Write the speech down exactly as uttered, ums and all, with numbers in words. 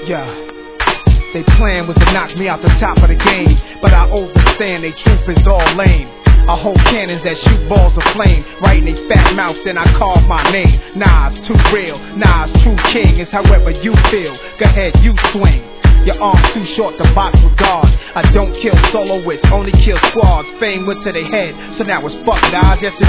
Yeah. They plan was to knock me out the top of the game, but I overstand they truth is all lame. I hold cannons that shoot balls of flame right in they fat mouth, then I carve my name. Nah, it's too real. Nah, it's true king. It's however you feel. Go ahead, you swing. Your arm's too short to box with guards. I don't kill soloists, only kill squads. Fame went to their head, so now it's fuck, dog. Just